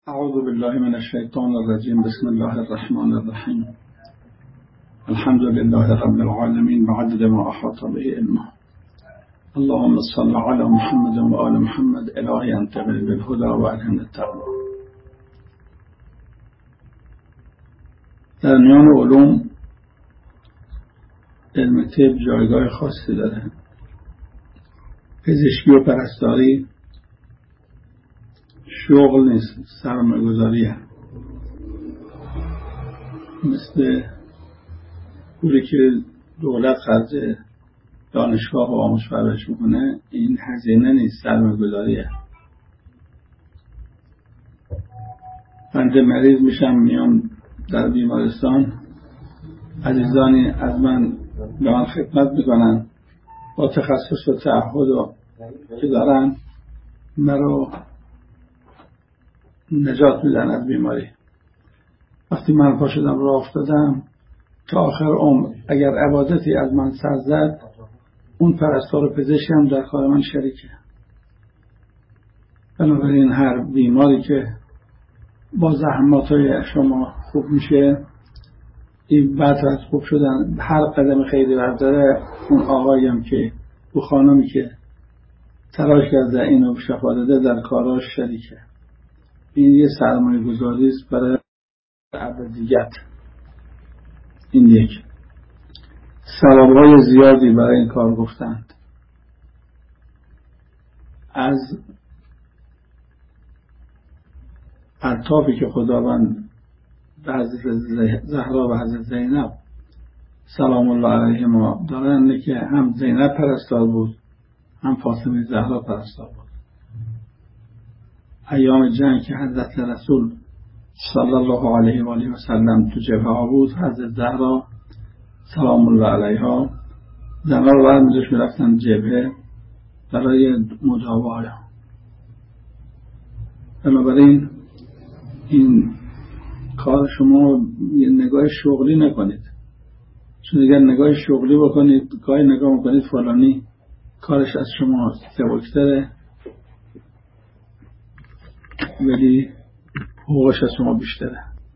اعوذ بالله من الشیطان الرجیم. بسم الله الرحمن الرحیم. الحمد لله رب العالمین بعدد ما احاط به علمه. اللهم صل علی محمد و آل محمد. الهی انتقل بالهدى و الهمنا التقوی. در میان علوم علم طب جایگاه خاصی داره. پزشکی و پرستاری شغل نیست، سرمایه‌گذاریه. مثل پولی که دولت خرج دانشگاه و آموزش پرورش میکنه، این هزینه نیست، سرمایه‌گذاریه. بنده مریض میشم، میام در بیمارستان، عزیزانی از من به من خدمت میکنن با تخصص و تعهد که دارن، مرا نجات میدن از بیماری. وقتی من پا شدم راه افتادم تا آخر عمر، اگر عبادتی از من سر زد، اون پرستار و پزشک هم در کار من شریکه. بنابراین هر بیماری که با زحماتهای شما خوب میشه، این بعد از خوب شدن هر قدم خیلی برداره، اون آقایی هم که او خانمی که تلاش کرده اینو شفا داده در کاراش شریکه. این یه سرمایه گذاری است برای ابدیت. این یک. ثواب‌های زیادی برای این کار گفتند. از الطافی که خداوند به حضرت زهرا و حضرت زینب سلام الله علیهما دارن که هم زینب پرستار بود، هم فاطمه زهرا پرستار بود. ایام جنگ که حضرت رسول صلی الله علیه و آله و سلم تو جبهه ها بود، حضرت زهرا سلام الله علیها زنها رو برمی‌داشت می‌رفتن جبهه برای مداوا. بنابراین این کار شما یه نگاه شغلی نکنید، چون اگر نگاه شغلی بکنید، گاهی نگاه میکنید فلانی کارش از شما سبکتره ولی حقوقش از شما بیشتره.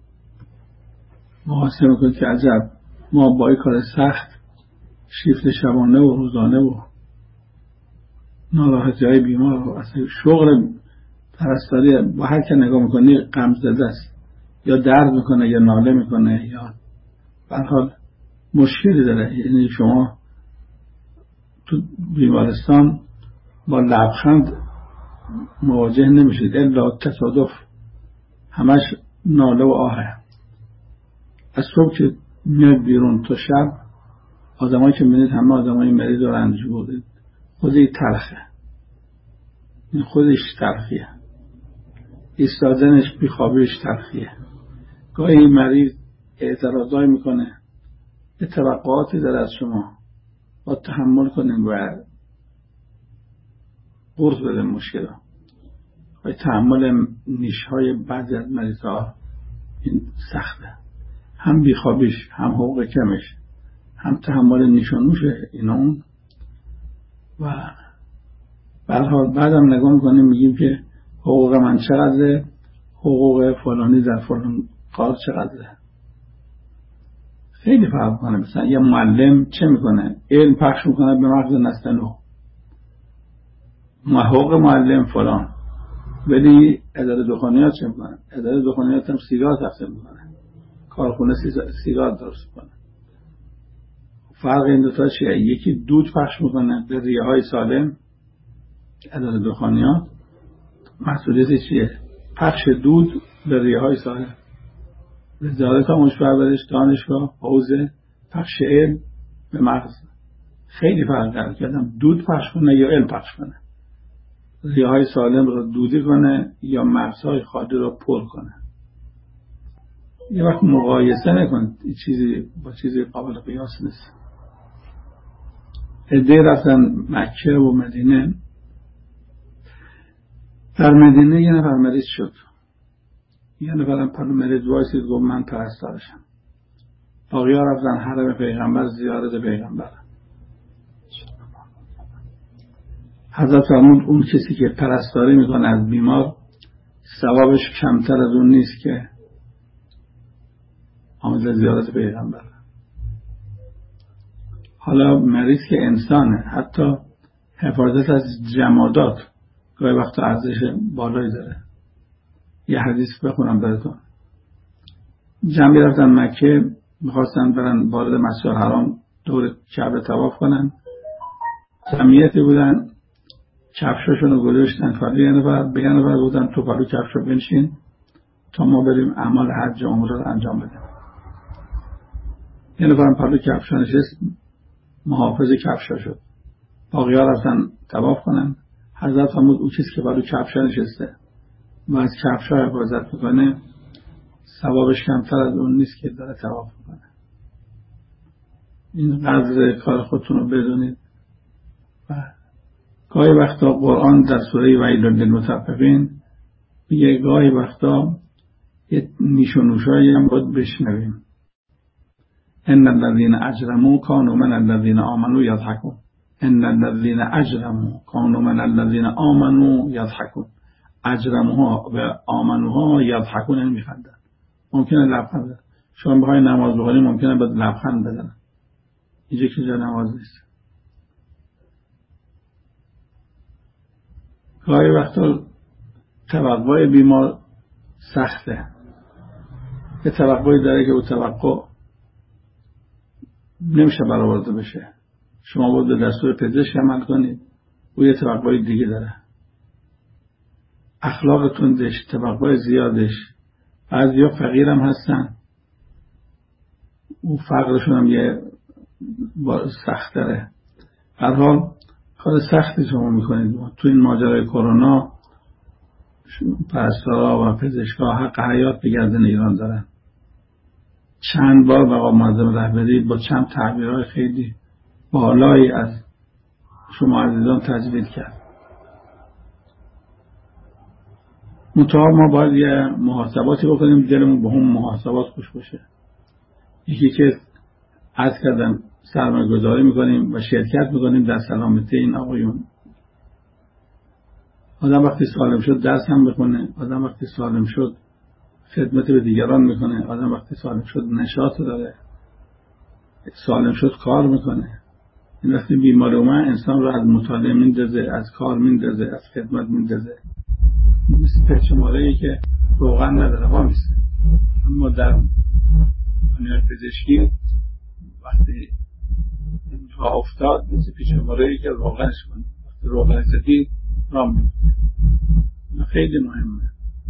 محاسبه میکنید که عجب، ما با این کار سخت، شیفت شبانه و روزانه و ناراحتی های بیمار و اصلا شغل پرستاری با هر که نگاه میکنی غم زده است، یا درد میکنه یا ناله میکنه یا به هر حال مشکلی داره. یعنی شما تو بیمارستان با لبخند مواجه نمیشید، الا تصادف، همش ناله و آهه. از صبح که میاد بیرون تا شب، آدمایی که میبینید همه آدمای مریض و رنجور، خودی تلخه، این خودش تلخیه، ایستادنش بیخوابیش تلخیه. گاهی مریض اعتراضای میکنه، توقعاتی داره از شما، با تحمل کنیم و قرص بده مشکل ها. و تحمل نیشهای بعضی از مریض ها این سخته، هم بیخوابیش، هم حقوق کمش، هم تحمل نیشانوشه این اون. و برحال بعدم نگاه میکنیم میگیم که حقوق من چقدره، حقوق فلانی در فلان کار چقدره. خیلی فرق کنه. مثلا یه معلم چه میکنه؟ علم پخش میکنه به مغز نسل نو، حقوق معلم فلان. ولی اداره دخانیات چه میکنه؟ اداره دخانیات هم سیگار تقسیم میکنه، کارخونه سیگار درست میکنه. فرق این دوتا چیه؟ یکی دود پخش میکنه به ریه های سالم، اداره دخانیات مسئولیت چیه؟ پخش دود به ریه های سالم. وزارت آموزش پرورش، دانشگاه، حوزه پخش علم به مغز. خیلی فرق داره که آدم دود پخش کنه یا علم پخش کنه، ریه های سالم رو دودی کنه یا مغزهای خالی رو پر کنه. یه وقت مقایسه نکنید، چیزی با چیزی قابل قیاس نیست. عده رفتن مکه و مدینه. در مدینه یه نفر مریض شد، یه نفر مریض وایسید گفت من پرستارشم. باقی ها رفتن حرم پیغمبر زیارت پیغمبر. حضرت فرمود اون کسی که پرستاری میکنه از بیمار ثوابش کمتر از اون نیست که آمد زیارت پیغمبر. حالا مریض که انسانه، حتی حفاظت از جمادات گاهی وقتا ارزش بالایی داره. یه حدیث بخونم براتون. جمعی رفتن مکه، میخواستن برن وارد مسجد الحرام دور کعبه طواف کنن. جمعیتی بودن، کفشاشون رو گذاشتن پلوی یه نفر، به یه نفر بودن تو پلو کفش رو بنشین تا ما بریم اعمال حج و عمره رو انجام بدیم. یه نفر پلو کفش نشست، محافظ کفشا شد. باقی‌ها رفتن طواف کنن. حضرت فرمود اون کسی که پلو کفش نشسته و از کفشا حفاظت میکنه ثوابش کمتر از اون نیست که داره طواف میکنه. این قدر کار خودتون رو بدونید. و گاهی وقتا قرآن در سوره ویل للمطففین میگه گاهی وقتا یه نیش و نوشایی هم باید بشنویم. ان الذين اجرموا كانوا من الذين آمنوا يضحكون. ان الذين اجرموا كانوا من الذين آمنوا يضحكون. اجرموها و آمنوها یضحکون، یعنی میخندن. ممکنه لبخند بزنن. شما بخواید نماز بخونید ممکنه باید لبخند بزنن. اینجا که جا نماز نیست. گاهی وقتا توقع بیمار سخته. یه توقعی داره که او توقع نمیشه برآورده بشه. شما باید به دستور پزشک عمل کنید. او یه توقعی دیگه داره. اخلاقتون دش، توقع زیادش. بعضیا فقیر هم هستن. او فقرشون هم یه سخت داره. هر حال کار سختی شما میکنید. تو این ماجرای کرونا پرستارا و پزشکا حق حیات به گردن ایران دارن. چند بار مقام معظم رهبری با چند تعبیرهای خیلی بالایی از شما عزیزان تجوید کرد. منتها ما باید یه محاسباتی بکنیم، دلمون به هم محاسبات خوش باشه. یکی که عرض کردم سرمایه گذاری میکنیم و شرکت میکنیم در سلامتی این آقایون. آدم وقتی سالم شد درس هم بخونه، آدم وقتی سالم شد خدمت به دیگران میکنه، آدم وقتی سالم شد نشاط داره، سالم شد کار میکنه. این وقتی بیمار اومد انسان رو از مطالعه میندازه، از کار میندازه، از خدمت میندازه. مثل پیچماره‌ای که روغن نداره وامیسته. اما در دنیای پزشکی وقتی راه افتاد مثل پیچماره‌ای که روغنش کنی، وقتی روغن زدی راه میفته. خیلی مهمه.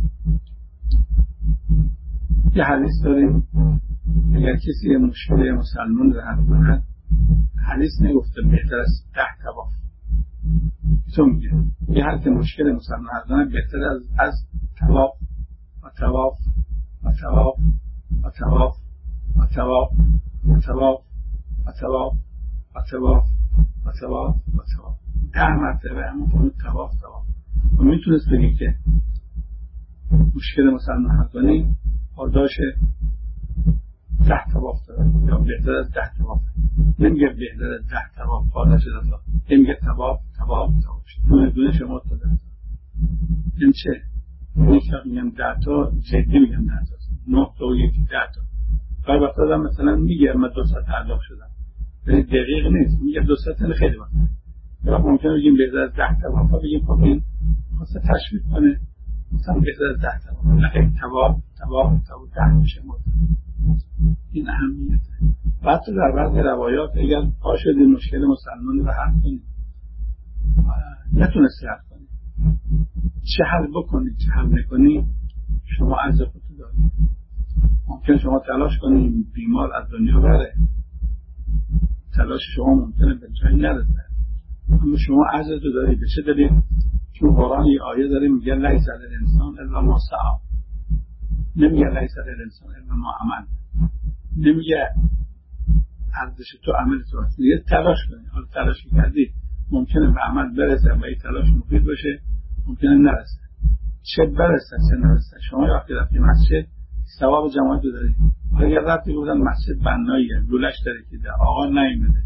یه حدیث داریم اگر کسی یه مشکل مسلمان رو حل کند، حدیث نگفته بهتر از 10 طواف. تو میگه یه حل که مشکل مسلمان حل کند بهتر از طواف و طواف و طواف و طواف و طواف و طواف و طواف و طواف و طواف و طواف 10 مرتبه همون کنید طواف طواف. و میتونست بگی که مشکل مسلمان حل کنی پاداش 10 طواف داره یا بهتر از 10 طواف. نمیگه بهتر از 10 طواف پاداش داره، نمیگه طواف طواف طواف. دونه شما تا 10 این چه؟ میگم میگم 10 تا جدی میگم 10 تا 9 تا و 1 10 تا. هر وقت آدم مثلا میگه من 2 ساعت تعلق شدم ولی دقیق نیست، میگه 2 ساعت خیلی وقت. یا ممکنه بگیم بهتر از 10 طواف، بگیم خب این واسه تشویق کنه مثلا بهتر از 10 طواف. نه طواف طواف طواف 10 میشه مد. این اهمیته. بعد در بعضی روایات اگر پا شدی مشکل مسلمان رو حل کنید نتونستی حل کنید، چه حل بکنید چه حل نکنید شما عجز خودتو دارید. ممکن شما تلاش کنید بیمار از دنیا بره، تلاش شما ممکنه به جایی نرسه، اما شما عجز رو دارید. به چه دلیل؟ چون قرآن یه آیه داره میگه لیس علی الانسان الا ما سعی. نمیگه لیس علی الانسان الا ما عمل. نمیگه ارزش تو عمل تو هست، میگه تلاش کنی. حالا تلاشی کردی ممکنه به عمل برسه و این تلاش مفید باشه، ممکنه نرسه. چه برسه چه نرسه. شما وقتی رفتی مسجد ثواب جماعت رو داری. اگر رفتی بودن مسجد بناییه لولش داره که آقا نیومده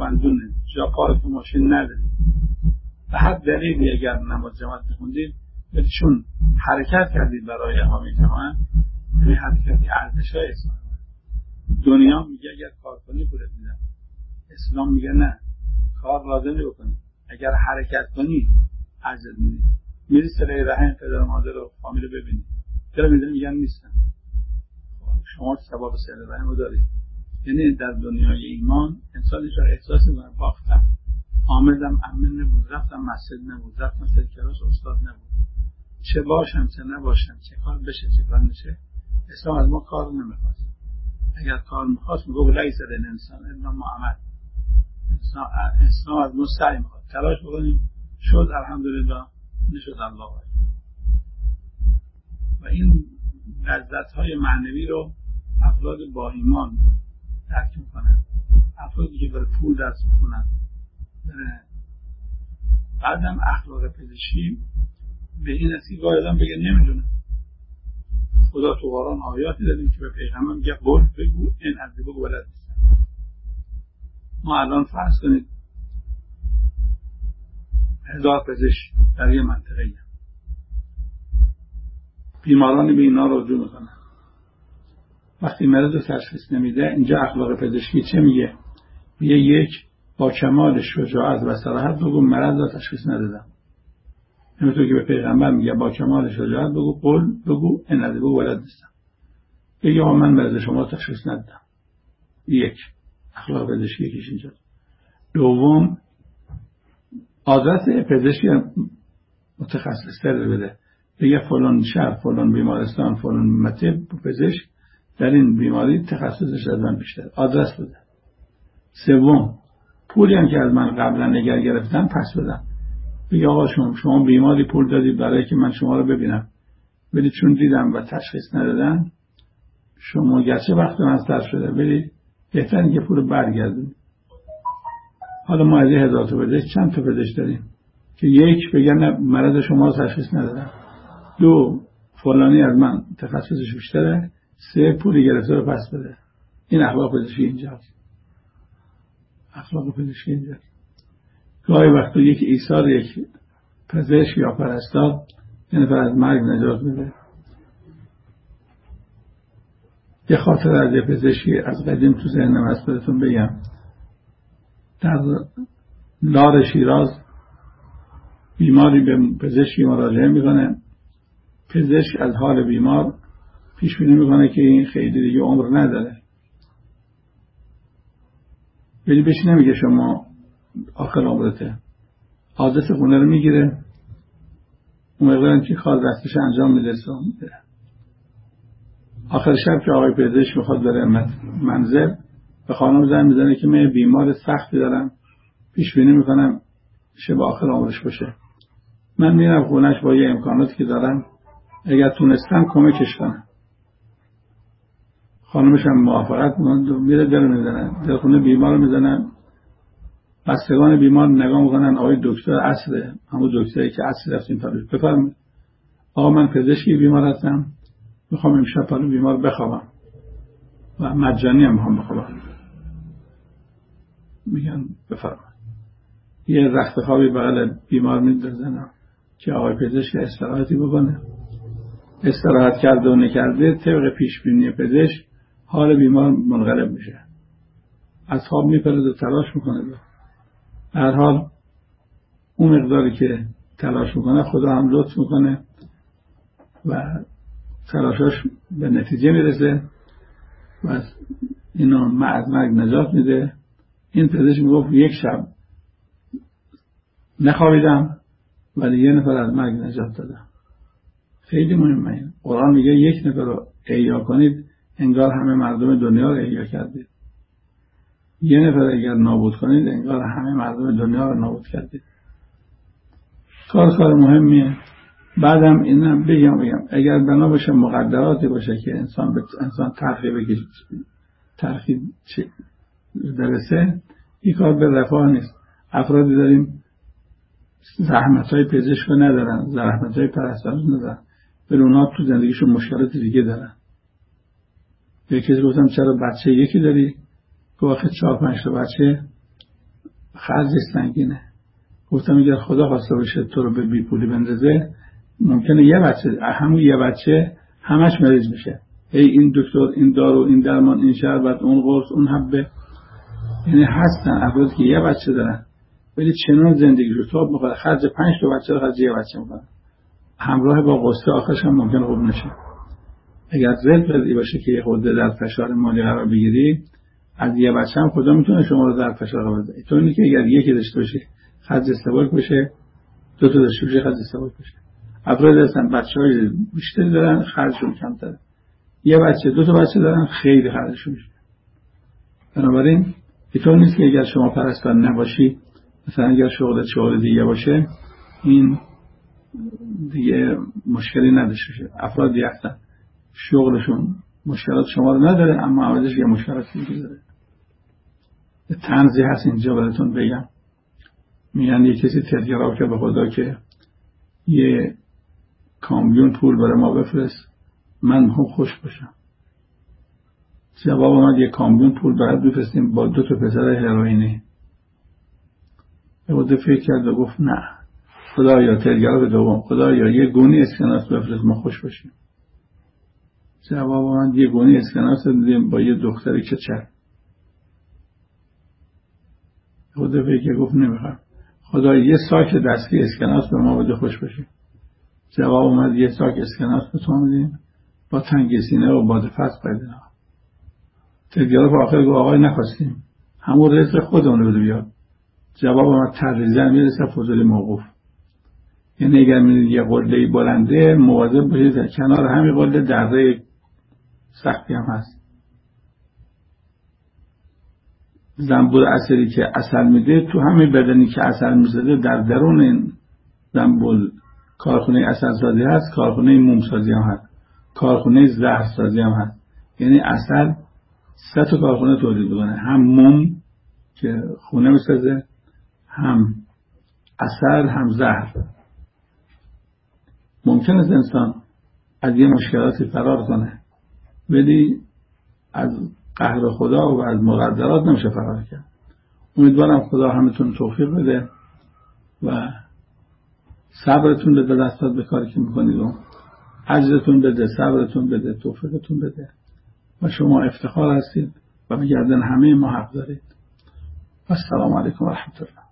یخبندونه جا پارک ماشین نداری به هر دلیلی اگر نماز جماعت بخوندید ولی چون حرکت کردید برای اقامه جماعت، این حرکتی ارزش‌های اسلام. دنیا میگه اگر کار کنی پولت میدم، اسلام میگه نه، کار لازم بکنی، اگر حرکت کنی اجر میدی. میری صله رحم پدر مادر و فامیل ببینی، چرا میگن نیستن؟ شما ثواب صله رحم رو دارید. یعنی در دنیای ایمان انسان چرا احساس میکنه باختم، آمدم امن نبود، رفتم مسجد نبود، رفتم سر کلاس استاد نبود، چه باشم چه نباشم، چه کار بشه چه کار نشه. اسلام از ما کار نمیخواست. اگر کار میخواست میگو لیس الانسان الا ما عمل. اسلام از ما سعی میخواد، تلاش بکنیم، شد الحمدلله، نشد الله اکبر. و این لذت‌های معنوی رو افراد با ایمان درک میکنن. افرادی که برای پول درس میکنن، بعدم اخلاق پزشکی به این اصلی گاهی بگه نمیدونه. خدا تو قرآن آیاتی دادیم که به پیغمبر میگه قول بگو این از بگو ولد نیستن. ما الان فرض کنید 1000 پزشک در یه منطقه هست. بیمارانی به اینا رجوع میکنن. وقتی مریض رو تشخیص نمیده، اینجا اخلاق پزشکی چه میگه؟ میگه یک، با کمال شجاعت و صراحت بگو مرض رو تشخیص ندادم. همونطور که به پیغمبر میگه با کمال شجاعت بگو قول بگو این از بگو ولد نیستم. بگه من مرض شما تشخیص ندادم. یک، اخلاق پزشکی یکیش اینجا. دوم، آدرس پزشکی متخصص تر بده. بگه فلان شهر، فلان بیمارستان، فلان مطب پزشک در این بیماری تخصصش از من بیشتر. آدرس بده. سوم، پولی هم که از من قبلا نگر گرفتن پس بدن. بگه آقا شما بیماری پول دادید برای که من شما رو ببینم، ولی چون دیدم و تشخیص ندادن، شما گرچه وقت من سر شده، ولی بهتره که پول برگردید. حالا ما از 1000 تا پزشک چند تا پزشک داریم که یک بگن نه مرض شما رو تشخیص ندادن، دو فلانی از من تخصصش بیشتره، سه پولی گرفته رو پس بده. این اخلاق پزشکی اینجاست. اخلاق پزشکی اینجاست. گاهی وقتا یک ایثار یک پزشک یا پرستار یه نفر از مرگ نجات میده. یه خاطر از یه پزشکی از قدیم تو ذهنم هست بهتون بگم. در لار شیراز بیماری به پزشکی مراجعه میکنه. پزشک از حال بیمار پیش بینی میکنه که این خیلی دیگه عمر نداره، ولی بهش نمیگه شما آخر عمرته. آدرس خونه رو میگیره، اون مقدارم که خواهد دستش انجام میده. آخر شب که آقای پزشک میخواد بره منزل، به خانم زنگ میزنه که من بیمار سختی دارم، پیش بینی میکنم شب آخر عمرش باشه. من میرم خونش با یه امکاناتی که دارم، اگر تونستم کمکش کنم. خانمش هم موافقت میکنه، میره در میزنن، در خونه بیمار میزنن. بستگان بیمار نگاه میکنن، آقای دکتر عصره، همون دکتری که عصر رفتیم پروش، بفرمایید آقا من پزشکی بیمار هستم، میخوام امشب پلو بیمار بخوابم و مجانی هم میخوام بخوابم. میگن بفرمایید. یه رخت خوابی بغل بیمار میندازن که آقای پزشک استراحتی بکنه. استراحت کرده و نکرده طبق پیش بینی پزشک حال بیمار منقلب میشه، از خواب میپرد و تلاش میکنه. هر حال اون مقداری که تلاش میکنه خدا هم لطف میکنه و تلاشاش به نتیجه میرسه و اینو از مرگ نجات میده. این پزشک میگفت یک شب نخوابیدم ولی یه نفر از مرگ نجات دادم. خیلی مهمه این. قرآن میگه یک نفر رو احیا کنید انگار همه مردم دنیا رو احیا کردید. یه نفر اگر نابود کنید انگار همه مردم دنیا رو نابود کردید. کار مهمیه. بعدم اینم بگم اگر بنا باشه مقدراتی باشه که انسان ترخی برسه، این کار به رفاه نیست. افرادی داریم زحمت‌های پزشک رو ندارن، زحمت‌های پرستاری ندارن، ولی اونها تو زندگیشون مشکلات دیگه دارن. یکی گفتم چرا بچه یکی داری؟ گفت 4-5 تا بچه خرج سنگینه. گفتم اگر خدا خواسته باشه تو رو به بی پولی بندازه، ممکنه یه بچه، همون یه بچه همش مریض میشه. این دکتر، این دارو، این درمان، این شربت، اون قرص، اون حبه. یعنی هستن افرادی که یه بچه دارن ولی چنان زندگی رو تاب میکنه، خرج 5 تا بچه رو خرج یه بچه میکنه، همراه با قصه آخرش هم ممکنه خوب نشه. اگر زلزله‌ای باشه که یه خورده در فشار مالی قرار بگیری، از یه بچه هم خدا میتونه شما رو در فشار قرار بده. تو اینه که اگر یکی داشته باشه خرج سبک بشه، 2 تا داشته باشه خرج سبک بشه. افراد هستن بچه‌های بیشتری دارن خرجشون کمتره، یه بچه 2 تا بچه دارن خیلی خرجشون میشه. بنابراین اینطور نیست که اگر شما پرستار نباشی، مثلا اگر شغل دیگه باشه، این دیگه مشکلی نداشته باشه. افرادی هستن شغلشون مشکلات شما رو نداره اما عوضش یه مشکلاتی داره. طنزی هست اینجا براتون بگم، میگن یه کسی تلگراف که به خدا که یه کامیون پول برای ما بفرست من هم خوش باشم. جواب اومد یه کامیون پول برات بفرستیم با 2 تا پسر هروئینی. به خدا فکر کرد و گفت نه خدایا، تلگراف دوم، خدایا یه گونی اسکناس بفرست ما خوش باشیم. جواب اومد یه گونی اسکناس دادیم با یه دختری کچل. خدا فکر گفت نمیخوام، خدایا یه ساک دستی اسکناس به ما بده خوش باشیم. جواب اومد یه ساک اسکناس به تو میدیم با تنگی سینه و باد فصل پیدا. تلگراف آخر گفت آقای نخواستیم، همون رزق خودمون رو بده بیاد. جواب اومد تریزن میرسه فضولی موقوف. یعنی اگر میدید یه قله‌ای بلنده، مواظب باشید کنار همین قله دره سختی هم هست. زنبور عسلی که عسل میده، تو همین بدنی که عسل میزده در درون این زنبور کارخونه عسل سازی هست، کارخونه موم سازی هم هست، کارخونه زهر سازی هم هست. یعنی عسل 3 تا کارخونه تولید میکنه، هم موم که خونه میسازه، هم عسل، هم زهر. ممکن است انسان از یه مشکلاتی فرار کنه ولی از قهر خدا و از مقدرات نمیشه فرار کرد. امیدوارم خدا همتون توفیق بده و صبرتون بده دستات به کاری که میکنید و اجرتون بده، صبرتون بده، توفیقتون بده و شما افتخار هستید و به گردن همه ما حق دارید. السلام علیکم و رحمت الله.